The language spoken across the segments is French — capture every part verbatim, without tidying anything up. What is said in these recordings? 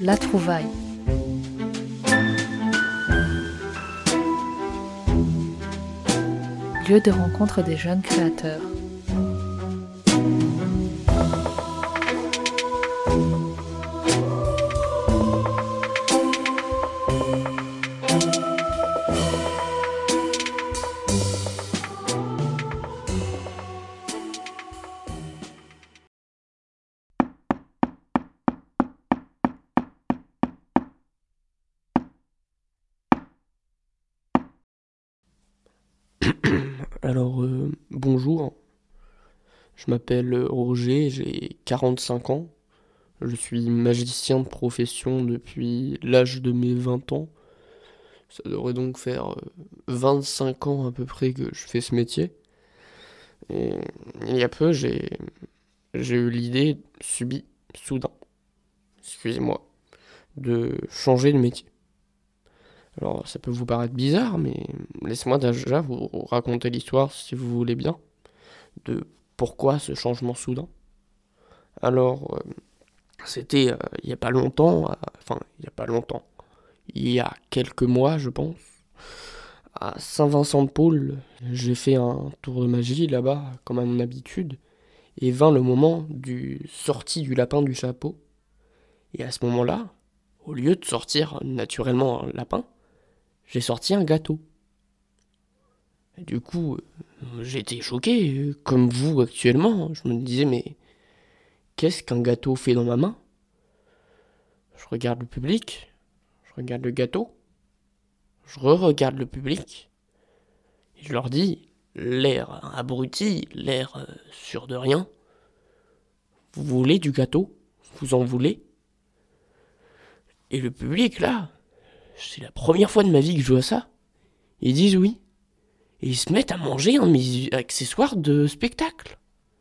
La Trouvaille. Lieu de rencontre des jeunes créateurs. Alors, euh, bonjour, je m'appelle Roger, j'ai quarante-cinq ans, je suis magicien de profession depuis l'âge de mes vingt ans. Ça devrait donc faire euh, vingt-cinq ans à peu près que je fais ce métier. Et il y a peu, j'ai, j'ai eu l'idée subie, soudain, excusez-moi, de changer de métier. Alors, ça peut vous paraître bizarre, mais laissez-moi déjà vous raconter l'histoire, si vous voulez bien, de pourquoi ce changement soudain. Alors, euh, c'était euh, il n'y a pas longtemps, euh, enfin, il n'y a pas longtemps, il y a quelques mois, je pense, à Saint-Vincent-de-Paul, j'ai fait un tour de magie là-bas, comme à mon habitude, et vint le moment du sortie du lapin du chapeau. Et à ce moment-là, au lieu de sortir naturellement un lapin, j'ai sorti un gâteau. Et du coup, euh, j'étais choqué, euh, comme vous actuellement. Je me disais, mais qu'est-ce qu'un gâteau fait dans ma main? Je regarde le public, je regarde le gâteau, je re-regarde le public, et je leur dis, l'air abruti, l'air euh, sûr de rien, vous voulez du gâteau? Vous en voulez? Et le public, là, c'est la première fois de ma vie que je vois ça. Ils disent oui. Et ils se mettent à manger un de mes accessoires de spectacle.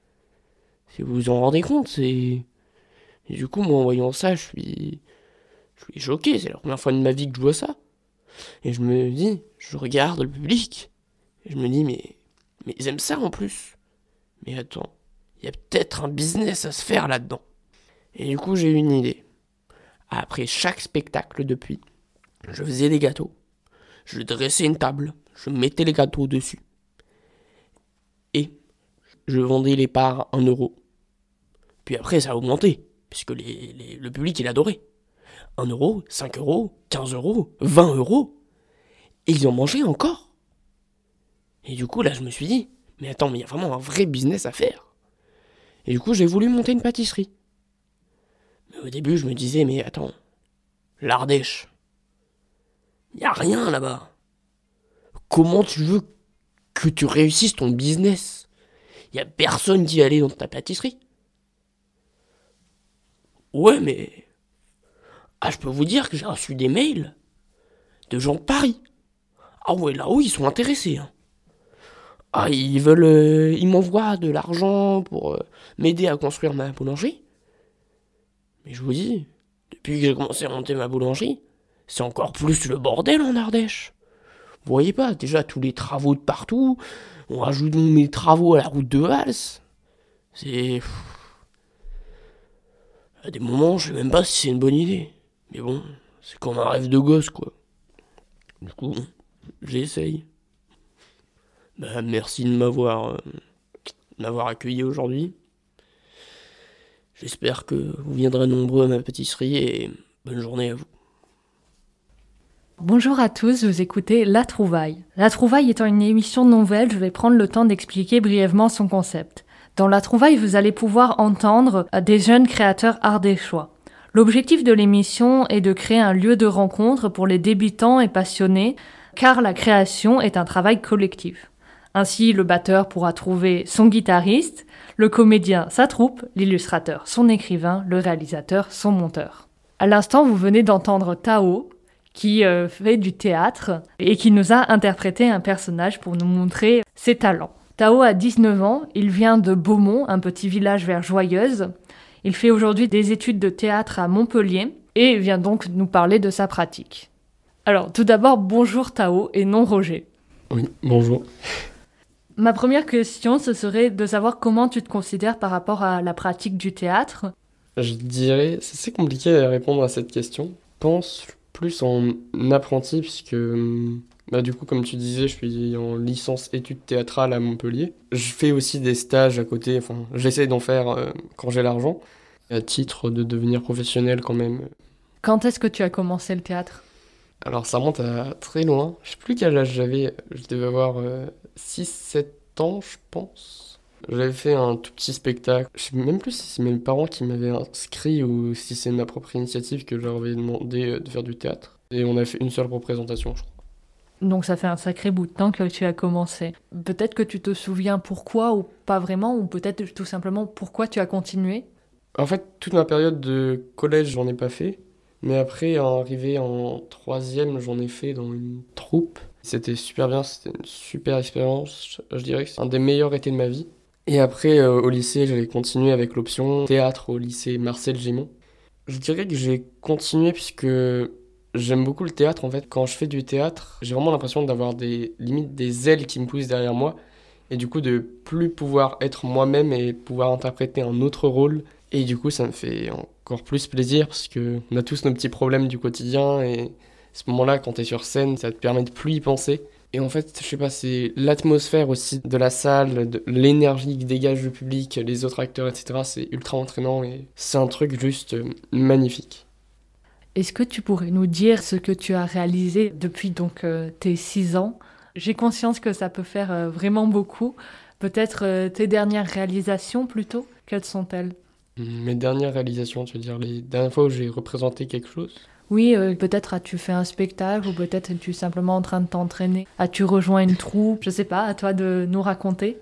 Si vous vous en rendez compte, c'est... Et du coup, moi, en voyant ça, je suis... Je suis choqué, c'est la première fois de ma vie que je vois ça. Et je me dis, je regarde le public, et je me dis, mais... Mais ils aiment ça en plus. Mais attends, il y a peut-être un business à se faire là-dedans. Et du coup, j'ai eu une idée. Après chaque spectacle depuis, je faisais des gâteaux. Je dressais une table, je mettais les gâteaux dessus. Et je vendais les parts un euro. Puis après, ça a augmenté, puisque les, les- le public, il adorait. Un euro, cinq euros, quinze euros, vingt euros. Et ils en mangeaient encore. Et du coup, là, je me suis dit, mais attends, mais il y a vraiment un vrai business à faire. Et du coup, j'ai voulu monter une pâtisserie. Mais au début, je me disais, mais attends, l'Ardèche, il n'y a rien là-bas. Comment tu veux que tu réussisses ton business? Il y a personne qui va aller dans ta pâtisserie. Ouais, mais... Ah, je peux vous dire que j'ai reçu des mails de gens de Paris. Ah ouais, là-haut, ils sont intéressés. Hein. Ah, ils veulent... euh, ils m'envoient de l'argent pour euh, m'aider à construire ma boulangerie. Mais je vous dis, depuis que j'ai commencé à monter ma boulangerie, c'est encore plus le bordel en Ardèche. Vous voyez pas, déjà tous les travaux de partout, on rajoute mes travaux à la route de Vals. C'est... À des moments, je sais même pas si c'est une bonne idée. Mais bon, c'est comme un rêve de gosse, quoi. Du coup, j'essaye. Bah, merci de m'avoir, euh, de m'avoir accueilli aujourd'hui. J'espère que vous viendrez nombreux à ma pâtisserie et bonne journée à vous. Bonjour à tous, vous écoutez La Trouvaille. La Trouvaille étant une émission nouvelle, je vais prendre le temps d'expliquer brièvement son concept. Dans La Trouvaille, vous allez pouvoir entendre des jeunes créateurs ardéchois. L'objectif de l'émission est de créer un lieu de rencontre pour les débutants et passionnés, car la création est un travail collectif. Ainsi, le batteur pourra trouver son guitariste, le comédien sa troupe, l'illustrateur son écrivain, le réalisateur son monteur. À l'instant, vous venez d'entendre Tao, qui euh, fait du théâtre et qui nous a interprété un personnage pour nous montrer ses talents. Tao a dix-neuf ans, il vient de Beaumont, un petit village vers Joyeuse. Il fait aujourd'hui des études de théâtre à Montpellier et vient donc nous parler de sa pratique. Alors, tout d'abord, bonjour Tao et non Roger. Oui, bonjour. Ma première question, ce serait de savoir comment tu te considères par rapport à la pratique du théâtre. Je dirais, c'est assez compliqué à répondre à cette question. Je pense plus en apprenti, puisque hum, bah, du coup, comme tu disais, je suis en licence études théâtrales à Montpellier. Je fais aussi des stages à côté, enfin, j'essaie d'en faire euh, quand j'ai l'argent, à titre de devenir professionnel quand même. Quand est-ce que tu as commencé le théâtre? Alors ça remonte à très loin, je sais plus quel âge j'avais, je devais avoir six sept ans, je pense. J'avais fait un tout petit spectacle. Je sais même plus si c'est mes parents qui m'avaient inscrit ou si c'est ma propre initiative que je leur avais demandé euh, de faire du théâtre. Et on a fait une seule représentation, je crois. Donc ça fait un sacré bout de temps que tu as commencé. Peut-être que tu te souviens pourquoi ou pas vraiment, ou peut-être tout simplement pourquoi tu as continué. En fait, toute ma période de collège, j'en ai pas fait. Mais après, arrivé en troisième, j'en ai fait dans une troupe. C'était super bien, c'était une super expérience. Je dirais que c'est un des meilleurs étés de ma vie. Et après, euh, au lycée, j'avais continué avec l'option théâtre au lycée Marcel Gimond. Je dirais que j'ai continué puisque j'aime beaucoup le théâtre. En fait, quand je fais du théâtre, j'ai vraiment l'impression d'avoir des limites des ailes qui me poussent derrière moi. Et du coup, de plus pouvoir être moi-même et pouvoir interpréter un autre rôle. Et du coup, ça me fait encore plus plaisir parce que on a tous nos petits problèmes du quotidien. Et à ce moment-là, quand tu es sur scène, ça te permet de plus y penser. Et en fait, je sais pas, c'est l'atmosphère aussi de la salle, de l'énergie que dégage le public, les autres acteurs, et cetera. C'est ultra entraînant et c'est un truc juste euh, magnifique. Est-ce que tu pourrais nous dire ce que tu as réalisé depuis donc euh, tes six ans? J'ai conscience que ça peut faire euh, vraiment beaucoup. Peut-être euh, tes dernières réalisations plutôt? Quelles sont-elles? Mes dernières réalisations, tu veux dire les dernières fois où j'ai représenté quelque chose. Oui, euh, peut-être as-tu fait un spectacle ou peut-être es-tu simplement en train de t'entraîner. As-tu rejoint une troupe? Je sais pas, à toi de nous raconter.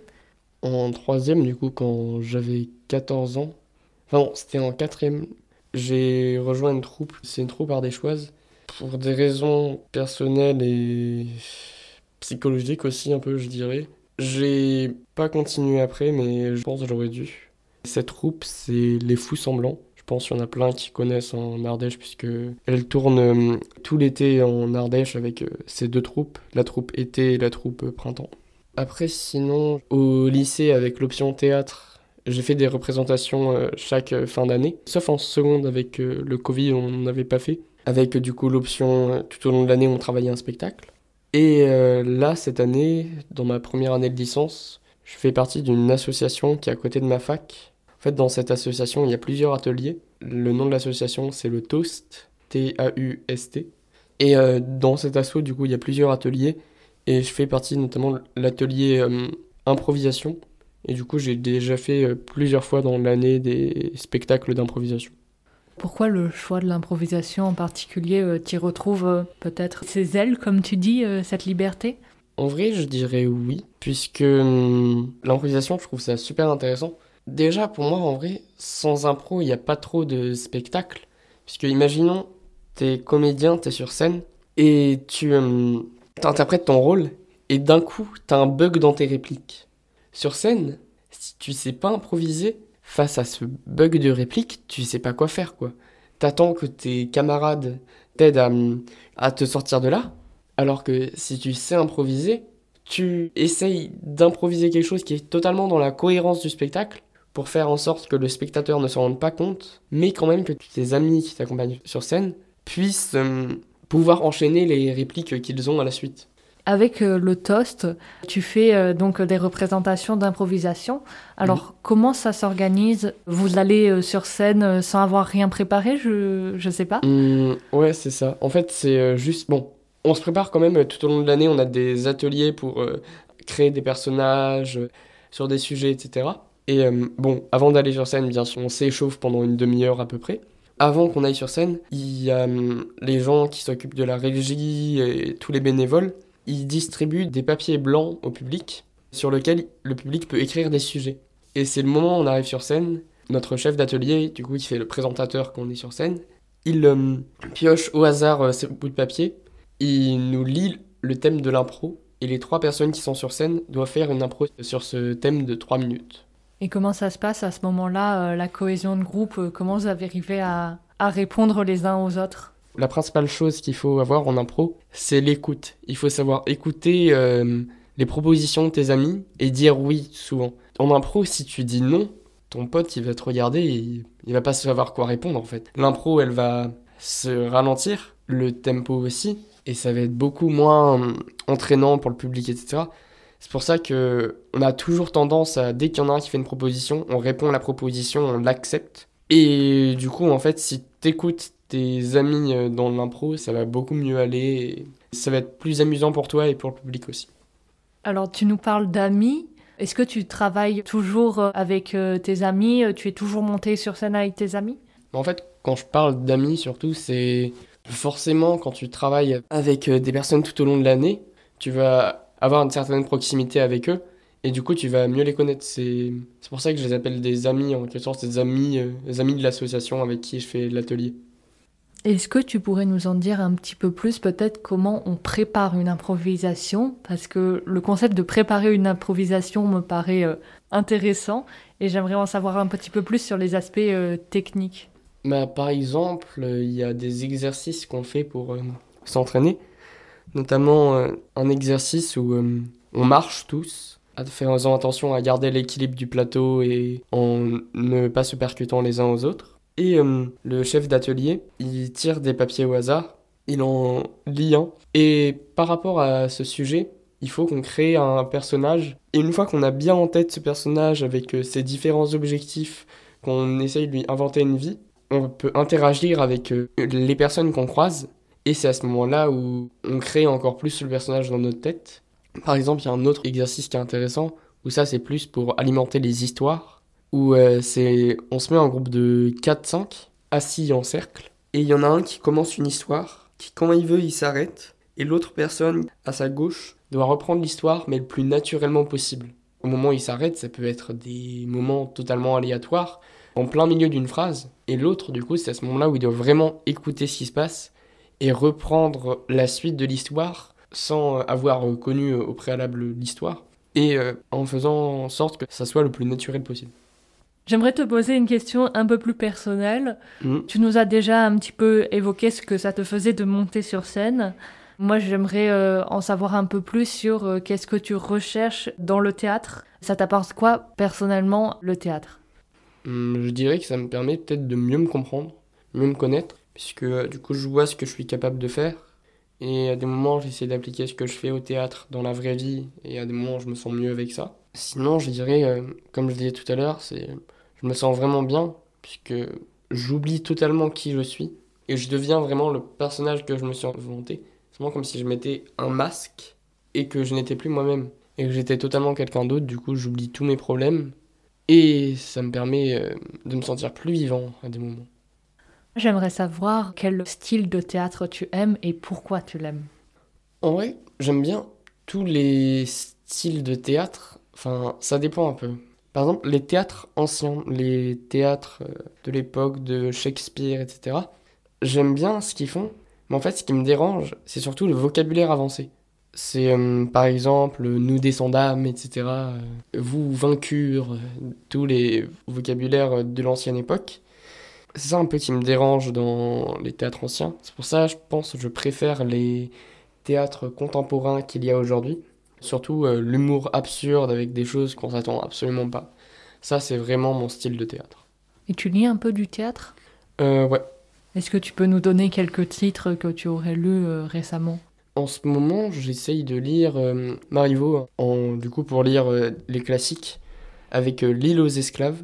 En troisième, du coup, quand j'avais quatorze ans, enfin non, c'était en quatrième, j'ai rejoint une troupe. C'est une troupe ardéchoise. Pour des raisons personnelles et psychologiques aussi, un peu, je dirais. J'ai pas continué après, mais je pense que j'aurais dû. Cette troupe, c'est Les Fous Semblants. Je pense qu'il y en a plein qui connaissent en Ardèche, puisque elle tourne euh, tout l'été en Ardèche avec euh, ces deux troupes, la troupe été et la troupe euh, printemps. Après, sinon, au lycée, avec l'option théâtre, j'ai fait des représentations euh, chaque euh, fin d'année, sauf en seconde avec euh, le Covid, on n'avait pas fait. Avec euh, du coup l'option, euh, tout au long de l'année, on travaillait un spectacle. Et euh, là, cette année, dans ma première année de licence, je fais partie d'une association qui est à côté de ma fac. En fait, dans cette association, il y a plusieurs ateliers. Le nom de l'association, c'est le Toast, T A U S T. Et euh, dans cet asso, du coup, il y a plusieurs ateliers. Et je fais partie notamment de l'atelier euh, improvisation. Et du coup, j'ai déjà fait euh, plusieurs fois dans l'année des spectacles d'improvisation. Pourquoi le choix de l'improvisation en particulier? Euh, t'y retrouves euh, peut-être ces ailes, comme tu dis, euh, cette liberté? En vrai, je dirais oui, puisque hum, l'improvisation, je trouve ça super intéressant. Déjà, pour moi, en vrai, sans impro, il n'y a pas trop de spectacle. Puisque, imaginons, t'es comédien, t'es sur scène, et tu hum, t'interprètes ton rôle, et d'un coup, t'as un bug dans tes répliques. Sur scène, si tu sais pas improviser, face à ce bug de réplique, tu sais pas quoi faire, quoi. T'attends que tes camarades t'aident à, hum, à te sortir de là, alors que si tu sais improviser, tu essayes d'improviser quelque chose qui est totalement dans la cohérence du spectacle pour faire en sorte que le spectateur ne s'en rende pas compte, mais quand même que tes amis qui t'accompagnent sur scène puissent euh, pouvoir enchaîner les répliques qu'ils ont à la suite. Avec euh, le toast, tu fais euh, donc des représentations d'improvisation. Mhm. Alors, comment ça s'organise? Vous allez euh, sur scène euh, sans avoir rien préparé? Je je sais pas. Hum, ouais, c'est ça. En fait, c'est euh, juste... Bon, on se prépare quand même euh, tout au long de l'année, on a des ateliers pour euh, créer des personnages euh, sur des sujets, et cetera. Et euh, bon, avant d'aller sur scène, bien sûr, on s'échauffe pendant une demi-heure à peu près. Avant qu'on aille sur scène, il y a hum, les gens qui s'occupent de la régie et tous les bénévoles. Ils distribuent des papiers blancs au public sur lesquels le public peut écrire des sujets. Et c'est le moment où on arrive sur scène, notre chef d'atelier, du coup, qui fait le présentateur quand on est sur scène, il euh, pioche au hasard euh, ces bouts de papier, il nous lit le thème de l'impro, et les trois personnes qui sont sur scène doivent faire une impro sur ce thème de trois minutes. Et comment ça se passe à ce moment-là, euh, la cohésion de groupe? euh, Comment vous avez arrivé à, à répondre les uns aux autres? La principale chose qu'il faut avoir en impro, c'est l'écoute. Il faut savoir écouter euh, les propositions de tes amis et dire oui souvent. En impro, si tu dis non, ton pote, il va te regarder et il, il va pas savoir quoi répondre en fait. L'impro, elle va se ralentir, le tempo aussi, et ça va être beaucoup moins euh, entraînant pour le public, et cetera. C'est pour ça que on a toujours tendance à, dès qu'il y en a un qui fait une proposition, on répond à la proposition, on l'accepte. Et du coup, en fait, si t'écoutes tes amis euh, dans l'impro, ça va beaucoup mieux aller, et ça va être plus amusant pour toi et pour le public aussi. Alors, tu nous parles d'amis. Est-ce que tu travailles toujours euh, avec euh, tes amis? Euh, Tu es toujours monté sur scène avec tes amis? En fait, quand je parle d'amis, surtout, c'est forcément quand tu travailles avec euh, des personnes tout au long de l'année, tu vas avoir une certaine proximité avec eux et du coup, tu vas mieux les connaître. C'est c'est pour ça que je les appelle des amis, en quelque sorte, des amis, euh, des amis de l'association avec qui je fais l'atelier. Est-ce que tu pourrais nous en dire un petit peu plus, peut-être comment on prépare une improvisation? Parce que le concept de préparer une improvisation me paraît euh, intéressant et j'aimerais en savoir un petit peu plus sur les aspects euh, techniques. Bah, par exemple, euh, il y a des exercices qu'on fait pour euh, s'entraîner, notamment euh, un exercice où euh, on marche tous, en faisant attention à garder l'équilibre du plateau et en ne pas se percutant les uns aux autres. Et euh, le chef d'atelier, il tire des papiers au hasard, il en lit un. Et par rapport à ce sujet, il faut qu'on crée un personnage. Et une fois qu'on a bien en tête ce personnage avec euh, ses différents objectifs, qu'on essaye de lui inventer une vie, on peut interagir avec euh, les personnes qu'on croise. Et c'est à ce moment-là où on crée encore plus le personnage dans notre tête. Par exemple, il y a un autre exercice qui est intéressant, où ça c'est plus pour alimenter les histoires, où euh, c'est, on se met en groupe de quatre cinq, assis en cercle, et il y en a un qui commence une histoire, qui quand il veut il s'arrête, et l'autre personne à sa gauche doit reprendre l'histoire, mais le plus naturellement possible. Au moment où il s'arrête, ça peut être des moments totalement aléatoires, en plein milieu d'une phrase, et l'autre, du coup, c'est à ce moment-là où il doit vraiment écouter ce qui se passe, et reprendre la suite de l'histoire sans avoir connu au préalable l'histoire et euh, en faisant en sorte que ça soit le plus naturel possible. J'aimerais te poser une question un peu plus personnelle. Mm. Tu nous as déjà un petit peu évoqué ce que ça te faisait de monter sur scène. Moi, j'aimerais euh, en savoir un peu plus sur euh, qu'est-ce que tu recherches dans le théâtre. Ça t'apporte quoi personnellement le théâtre? Mm, je dirais que ça me permet peut-être de mieux me comprendre, mieux me connaître, puisque euh, du coup je vois ce que je suis capable de faire. Et à des moments, j'essaie d'appliquer ce que je fais au théâtre dans la vraie vie, et à des moments, je me sens mieux avec ça. Sinon, je dirais, euh, comme je disais tout à l'heure, c'est, je me sens vraiment bien, puisque j'oublie totalement qui je suis, et je deviens vraiment le personnage que je me suis inventé. C'est vraiment comme si je mettais un masque, et que je n'étais plus moi-même, et que j'étais totalement quelqu'un d'autre, du coup, j'oublie tous mes problèmes, et ça me permet euh, de me sentir plus vivant à des moments. J'aimerais savoir quel style de théâtre tu aimes et pourquoi tu l'aimes. En vrai, j'aime bien tous les styles de théâtre. Enfin, ça dépend un peu. Par exemple, les théâtres anciens, les théâtres euh, de l'époque de Shakespeare, et cetera. J'aime bien ce qu'ils font, mais en fait, ce qui me dérange, c'est surtout le vocabulaire avancé. C'est euh, par exemple nous descendâmes, dames, et cetera euh, vous vaincure, euh, tous les vocabulaires de l'ancienne époque. C'est ça un peu qui me dérange dans les théâtres anciens. C'est pour ça, je pense, que je préfère les théâtres contemporains qu'il y a aujourd'hui. Surtout euh, l'humour absurde avec des choses qu'on s'attend absolument pas. Ça, c'est vraiment mon style de théâtre. Et tu lis un peu du théâtre? Euh, ouais. Est-ce que tu peux nous donner quelques titres que tu aurais lus euh, récemment? En ce moment, j'essaye de lire euh, Marivaux, en, du coup, pour lire euh, les classiques, avec euh, L'île aux esclaves.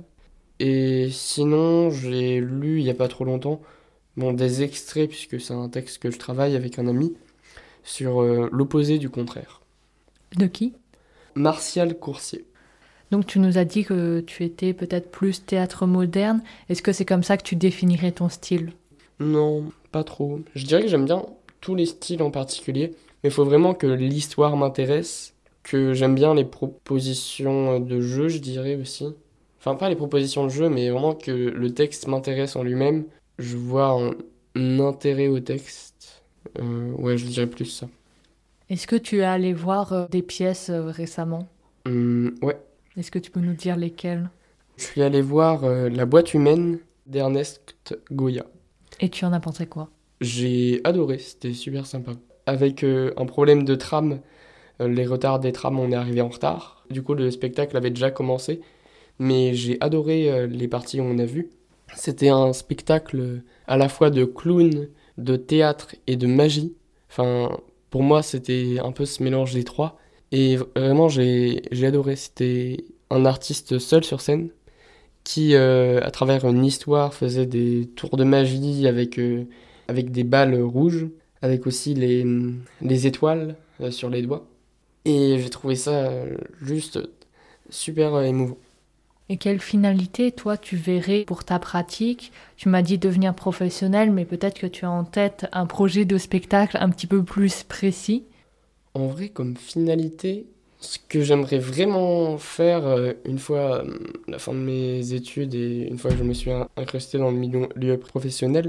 Et sinon, j'ai lu il y a pas trop longtemps, bon, des extraits, puisque c'est un texte que je travaille avec un ami, sur euh, l'opposé du contraire. De qui? Martial Coursier. Donc tu nous as dit que tu étais peut-être plus théâtre moderne. Est-ce que c'est comme ça que tu définirais ton style? Non, pas trop. Je dirais que j'aime bien tous les styles en particulier, mais il faut vraiment que l'histoire m'intéresse, que j'aime bien les propositions de jeu, je dirais aussi. Enfin, pas les propositions de jeu, mais vraiment que le texte m'intéresse en lui-même. Je vois un, un intérêt au texte. Euh, ouais, je dirais plus ça. Est-ce que tu es allé voir euh, des pièces euh, récemment? Hum, ouais, Est-ce que tu peux nous dire lesquelles? je suis allé voir euh, La boîte humaine d'Ernest Goya. Et tu en as pensé quoi? J'ai adoré, c'était super sympa. Avec euh, un problème de tram, euh, les retards des trams, on est arrivé en retard. Du coup, le spectacle avait déjà commencé. mais j'ai adoré euh, les parties qu'on a vues. C'était un spectacle à la fois de clown, de théâtre et de magie. Enfin, pour moi, c'était un peu ce mélange des trois. Et vraiment, j'ai j'ai adoré. C'était un artiste seul sur scène qui, euh, à travers une histoire, faisait des tours de magie avec, euh, avec des balles rouges, avec aussi les, les étoiles euh, sur les doigts. Et j'ai trouvé ça euh, juste super euh, émouvant. Et quelle finalité, toi, tu verrais pour ta pratique? Tu m'as dit devenir professionnel, mais peut-être que tu as en tête un projet de spectacle un petit peu plus précis. En vrai, comme finalité, ce que j'aimerais vraiment faire euh, une fois euh, la fin de mes études et une fois que je me suis in- incrusté dans le milieu, milieu professionnel,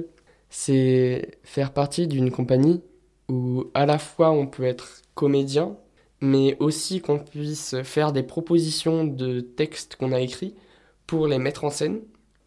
c'est faire partie d'une compagnie où à la fois on peut être comédien, mais aussi qu'on puisse faire des propositions de textes qu'on a écrits pour les mettre en scène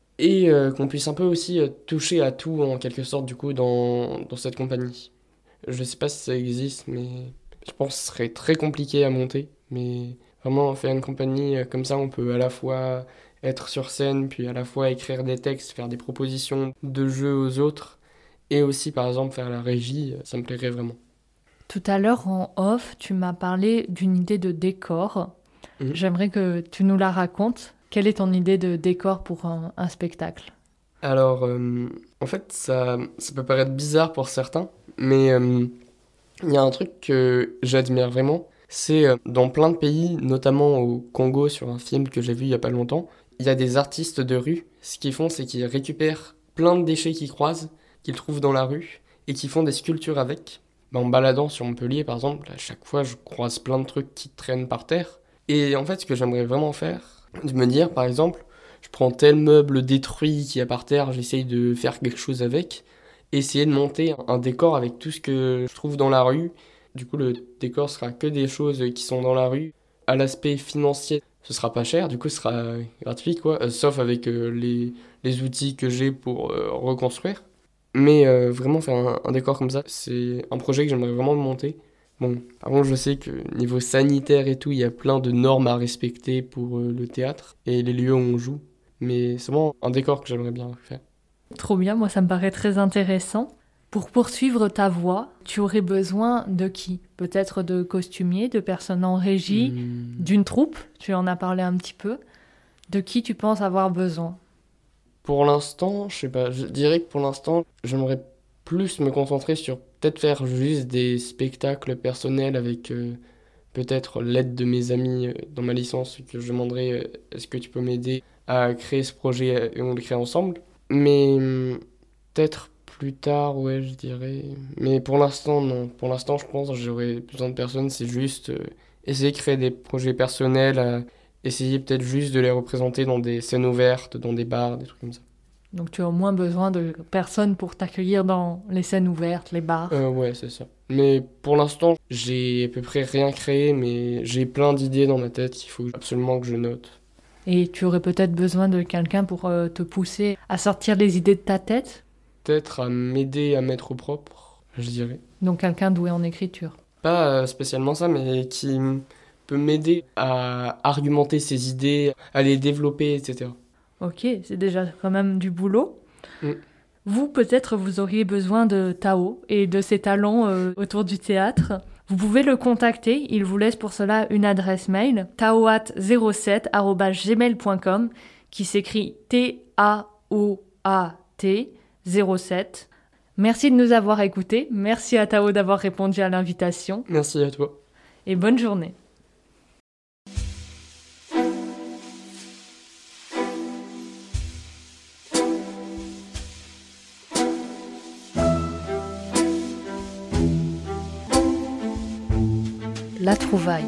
et euh, qu'on puisse un peu aussi euh, toucher à tout en quelque sorte du coup dans, dans cette compagnie. Je sais pas si ça existe, mais je pense que ce serait très compliqué à monter. Mais vraiment, faire une compagnie euh, comme ça, on peut à la fois être sur scène, puis à la fois écrire des textes, faire des propositions de jeux aux autres, et aussi par exemple faire la régie, euh, ça me plairait vraiment. Tout à l'heure, en off, tu m'as parlé d'une idée de décor. Mhm. J'aimerais que tu nous la racontes. Quelle est ton idée de décor pour un, un spectacle? Alors, euh, en fait, ça, ça peut paraître bizarre pour certains, mais euh, il y a un truc que j'admire vraiment, c'est euh, dans plein de pays, notamment au Congo, sur un film que j'ai vu il y a pas longtemps, il y a des artistes de rue. Ce qu'ils font, c'est qu'ils récupèrent plein de déchets qu'ils croisent, qu'ils trouvent dans la rue, et qui font des sculptures avec. Ben, en me baladant sur Montpellier, par exemple, à chaque fois, je croise plein de trucs qui traînent par terre. Et en fait, ce que j'aimerais vraiment faire, de me dire, par exemple, je prends tel meuble détruit qui est par terre, j'essaye de faire quelque chose avec, essayer de monter un décor avec tout ce que je trouve dans la rue. Du coup, le décor sera que des choses qui sont dans la rue. À l'aspect financier, ce sera pas cher, du coup, ce sera gratuit, quoi, euh, sauf avec euh, les, les outils que j'ai pour euh, reconstruire. Mais euh, vraiment faire un, un décor comme ça, c'est un projet que j'aimerais vraiment monter. Bon, par contre, je sais que niveau sanitaire et tout, il y a plein de normes à respecter pour euh, le théâtre et les lieux où on joue. Mais c'est vraiment un décor que j'aimerais bien faire. Trop bien, moi ça me paraît très intéressant. Pour poursuivre ta voix, tu aurais besoin de qui? Peut-être de costumiers, de personnes en régie, Hmm. d'une troupe, tu en as parlé un petit peu. De qui tu penses avoir besoin? Pour l'instant, je sais pas, je dirais que pour l'instant, j'aimerais plus me concentrer sur peut-être faire juste des spectacles personnels avec euh, peut-être l'aide de mes amis euh, dans ma licence que je demanderai euh, est-ce que tu peux m'aider à créer ce projet euh, et on le crée ensemble. Mais hum, peut-être plus tard, ouais, je dirais. Mais pour l'instant, non. Pour l'instant, je pense que j'aurais besoin de personne, c'est juste euh, essayer de créer des projets personnels, euh, essayer peut-être juste de les représenter dans des scènes ouvertes, dans des bars, des trucs comme ça. Donc tu as au moins besoin de personnes pour t'accueillir dans les scènes ouvertes, les bars. Euh, ouais, c'est ça. Mais pour l'instant, j'ai à peu près rien créé, mais j'ai plein d'idées dans ma tête qu'il faut absolument que je note. Et tu aurais peut-être besoin de quelqu'un pour euh, te pousser à sortir les idées de ta tête. Peut-être à m'aider à mettre au propre, je dirais. Donc quelqu'un doué en écriture. Pas euh, spécialement ça, mais qui m- peut m'aider à argumenter ses idées, à les développer, et cetera. Ok, c'est déjà quand même du boulot. Mm. Vous, peut-être, vous auriez besoin de Tao et de ses talents euh, autour du théâtre. Vous pouvez le contacter, il vous laisse pour cela une adresse mail, taoat zéro sept arobase gmail point com, qui s'écrit T A O A T zéro sept. Merci de nous avoir écoutés, merci à Tao d'avoir répondu à l'invitation, Merci à toi. et bonne journée. La trouvaille.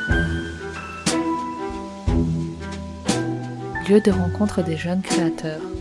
Lieu de rencontre des jeunes créateurs.